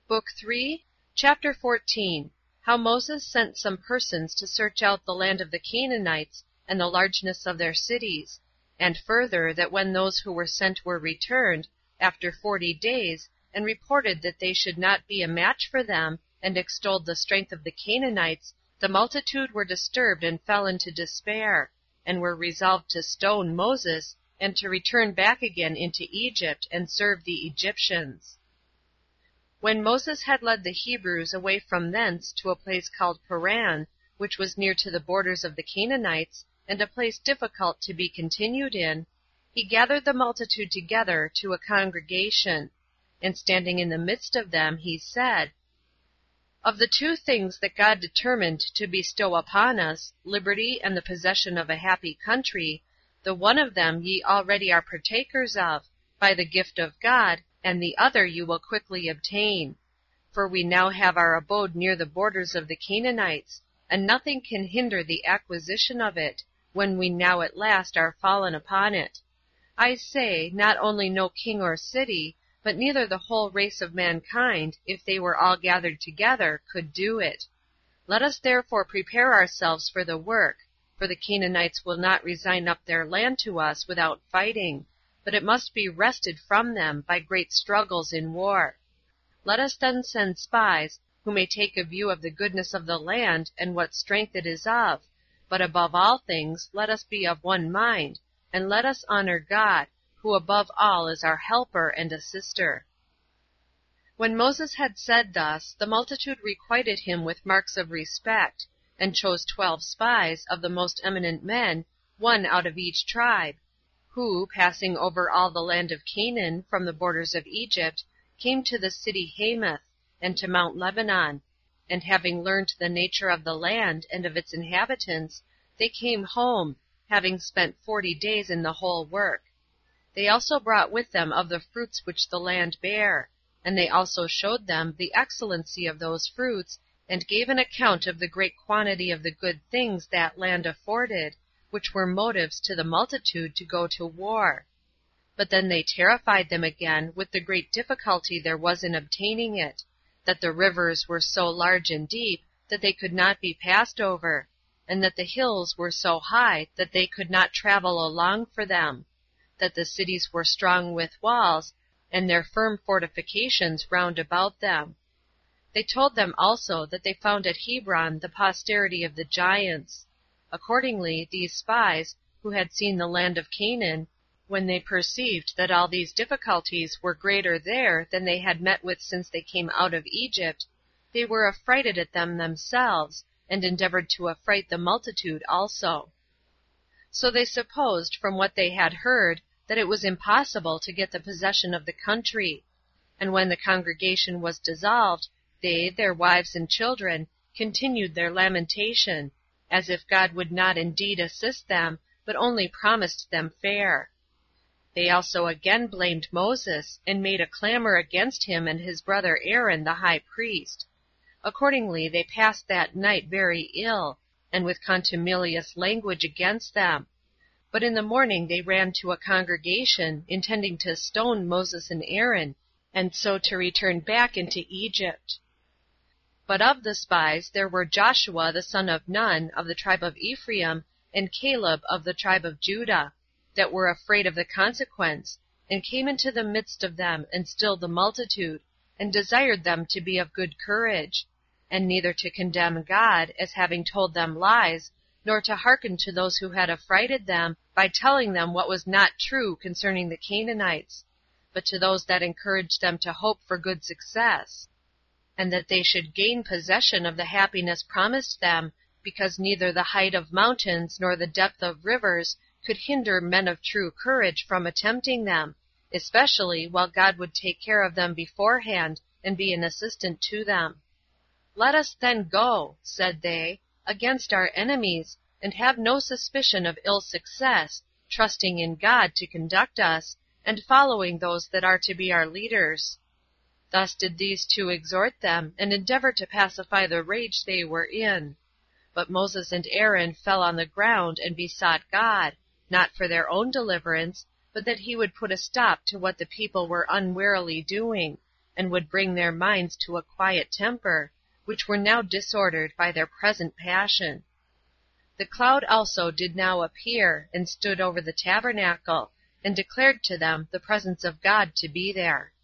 Book 3, Chapter 14. How Moses sent some persons to search out the land of the Canaanites, and the largeness of their cities; and further, that when those who were sent were returned, after 40 days, and reported that they should not be a match for them, and extolled the strength of the Canaanites, the multitude were disturbed and fell into despair, and were resolved to stone Moses, and to return back again into Egypt, and serve the Egyptians. When Moses had led the Hebrews away from thence to a place called Paran, which was near to the borders of the Canaanites, and a place difficult to be continued in, he gathered the multitude together to a congregation, and standing in the midst of them, he said, Of the 2 things that God determined to bestow upon us, liberty and the possession of a happy country, the one of them ye already are partakers of, by the gift of God, and the other you will quickly obtain. For we now have our abode near the borders of the Canaanites, and nothing can hinder the acquisition of it, when we now at last are fallen upon it. I say, not only no king or city, but neither the whole race of mankind, if they were all gathered together, could do it. Let us therefore prepare ourselves for the work, for the Canaanites will not resign up their land to us without fighting, but it must be wrested from them by great struggles in war. Let us then send spies, who may take a view of the goodness of the land, and what strength it is of, but above all things let us be of one mind, and let us honor God, who above all is our helper and assister. When Moses had said thus, the multitude requited him with marks of respect, and chose 12 spies, of the most eminent men, 1 out of each tribe, who, passing over all the land of Canaan, from the borders of Egypt, came to the city Hamath, and to Mount Lebanon, and having learned the nature of the land, and of its inhabitants, they came home, having spent 40 days in the whole work. They also brought with them of the fruits which the land bare, and they also showed them the excellency of those fruits, and gave an account of the great quantity of the good things that land afforded, which were motives to the multitude to go to war. But then they terrified them again with the great difficulty there was in obtaining it, that the rivers were so large and deep that they could not be passed over, and that the hills were so high that they could not travel along for them, that the cities were strong with walls, and their firm fortifications round about them. They told them also that they found at Hebron the posterity of the giants. Accordingly, these spies, who had seen the land of Canaan, when they perceived that all these difficulties were greater there than they had met with since they came out of Egypt, they were affrighted at them themselves, and endeavored to affright the multitude also. So they supposed, from what they had heard, that it was impossible to get the possession of the country. And when the congregation was dissolved, they, their wives and children, continued their lamentation, as if God would not indeed assist them, but only promised them fair. They also again blamed Moses, and made a clamor against him and his brother Aaron the high priest. Accordingly they passed that night very ill, and with contumelious language against them. But in the morning they ran to a congregation, intending to stone Moses and Aaron, and so to return back into Egypt. But of the spies there were Joshua the son of Nun, of the tribe of Ephraim, and Caleb of the tribe of Judah, that were afraid of the consequence, and came into the midst of them, and stilled the multitude, and desired them to be of good courage, and neither to condemn God, as having told them lies, nor to hearken to those who had affrighted them, by telling them what was not true concerning the Canaanites, but to those that encouraged them to hope for good success, and that they should gain possession of the happiness promised them, because neither the height of mountains nor the depth of rivers could hinder men of true courage from attempting them, especially while God would take care of them beforehand, and be an assistant to them. Let us then go, said they, against our enemies, and have no suspicion of ill success, trusting in God to conduct us, and following those that are to be our leaders. Thus did these 2 exhort them, and endeavor to pacify the rage they were in. But Moses and Aaron fell on the ground and besought God, not for their own deliverance, but that he would put a stop to what the people were unwarily doing, and would bring their minds to a quiet temper, which were now disordered by their present passion. The cloud also did now appear, and stood over the tabernacle, and declared to them the presence of God to be there.